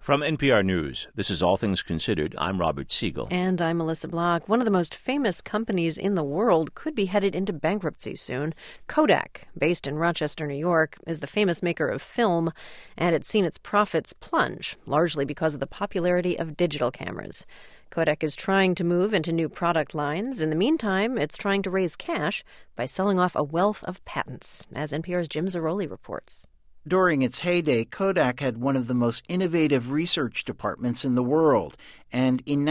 From NPR News, this is All Things Considered. I'm Robert Siegel. And I'm Melissa Block. One of the most famous companies in the world could be headed into bankruptcy soon. Kodak, based in Rochester, New York, is the famous maker of film, and it's seen its profits plunge, largely because of the popularity of digital cameras. Kodak is trying to move into new product lines. In the meantime, it's trying to raise cash by selling off a wealth of patents, as NPR's Jim Zarroli reports. During its heyday, Kodak had one of the most innovative research departments in the world, and in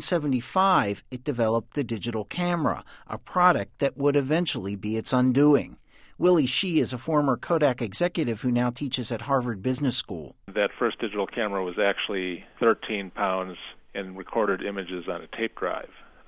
1975 it developed the digital camera, a product that would eventually be its undoing. Willie Shih is a former Kodak executive who now teaches at Harvard Business School. That first digital camera was actually 13 pounds and recorded images on a tape drive,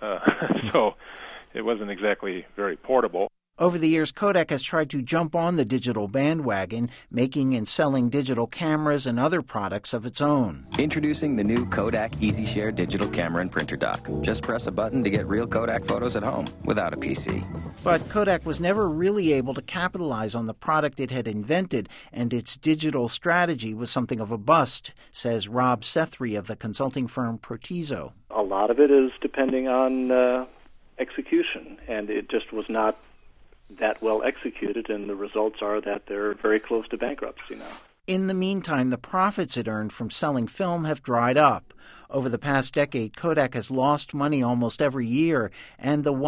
so it wasn't exactly very portable. Over the years, Kodak has tried to jump on the digital bandwagon, making and selling digital cameras and other products of its own. Introducing the new Kodak EasyShare digital camera and printer dock. Just press a button to get real Kodak photos at home without a PC. But Kodak was never really able to capitalize on the product it had invented, and its digital strategy was something of a bust, says Rob Sethry of the consulting firm Protezo. A lot of it is depending on execution, and it just was not that well executed, and the results are that they're very close to bankruptcy now. In the meantime, the profits it earned from selling film have dried up. Over the past decade, Kodak has lost money almost every year, and the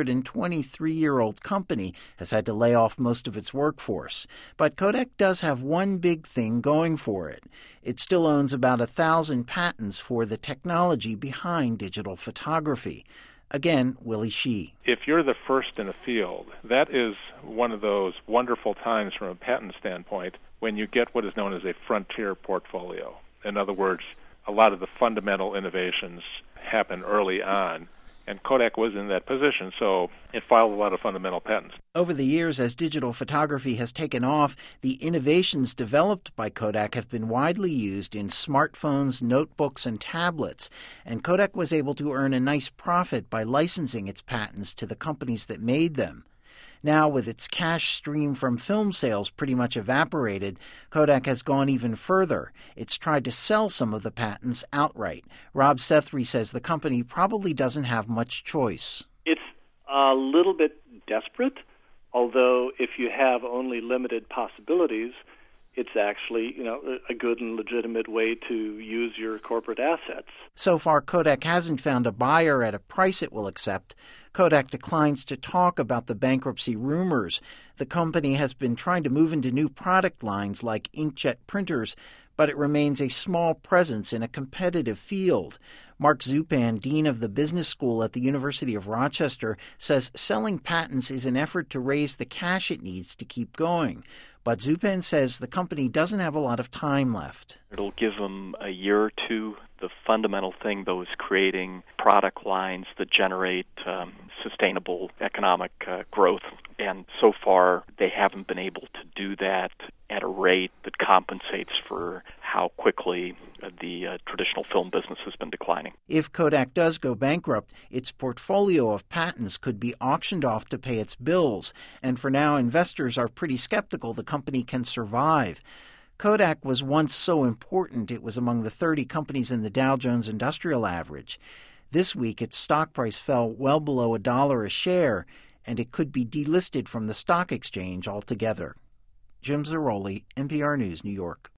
123-year-old company has had to lay off most of its workforce. But Kodak does have one big thing going for it. It still owns about 1,000 patents for the technology behind digital photography. Again, Willie Shih. If you're the first in a field, that is one of those wonderful times from a patent standpoint when you get what is known as a frontier portfolio. In other words, a lot of the fundamental innovations happen early on, and Kodak was in that position, so it filed a lot of fundamental patents. Over the years, as digital photography has taken off, the innovations developed by Kodak have been widely used in smartphones, notebooks, and tablets, and Kodak was able to earn a nice profit by licensing its patents to the companies that made them. Now, with its cash stream from film sales pretty much evaporated, Kodak has gone even further. It's tried to sell some of the patents outright. Rob Sethry says the company probably doesn't have much choice. It's a little bit desperate, although if you have only limited possibilities, it's actually, a good and legitimate way to use your corporate assets. So far, Kodak hasn't found a buyer at a price it will accept. Kodak declines to talk about the bankruptcy rumors. The company has been trying to move into new product lines like inkjet printers, but it remains a small presence in a competitive field. Mark Zupan, dean of the business school at the University of Rochester, says selling patents is an effort to raise the cash it needs to keep going. But Zupan says the company doesn't have a lot of time left. It'll give them a year or two. The fundamental thing, though, is creating product lines that generate sustainable economic growth. And so far, they haven't been able to do that at a rate that compensates for how quickly the traditional film business has been declining. If Kodak does go bankrupt, its portfolio of patents could be auctioned off to pay its bills. And for now, investors are pretty skeptical the company can survive. Kodak was once so important it was among the 30 companies in the Dow Jones Industrial Average. This week, its stock price fell well below $1 a share, and it could be delisted from the stock exchange altogether. Jim Zarroli, NPR News, New York.